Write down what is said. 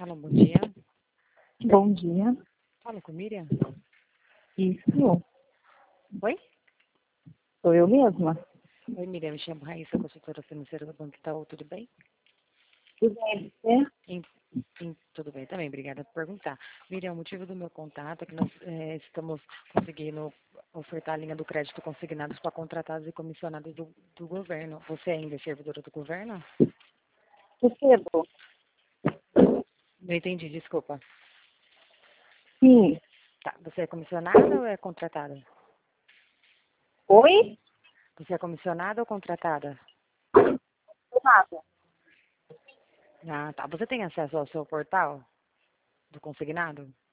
Fala, bom dia. Bom dia. Fala com Miriam. Isso, Oi? sou eu mesma. Oi, Miriam. Me chamo Raíssa, consultora financeira do Banco Itaú. Tudo bem? Tudo bem, você? Tudo bem também. Obrigada por perguntar. Miriam, o motivo do meu contato é que nós estamos conseguindo ofertar a linha do crédito consignados para contratados e comissionados do governo. Você ainda é servidora do governo? Recebo. Não entendi, desculpa. Sim. Tá. Você é comissionada ou é contratada? Oi? Você é comissionada ou contratada? Nada. Ah, tá. Você tem acesso ao seu portal do consignado?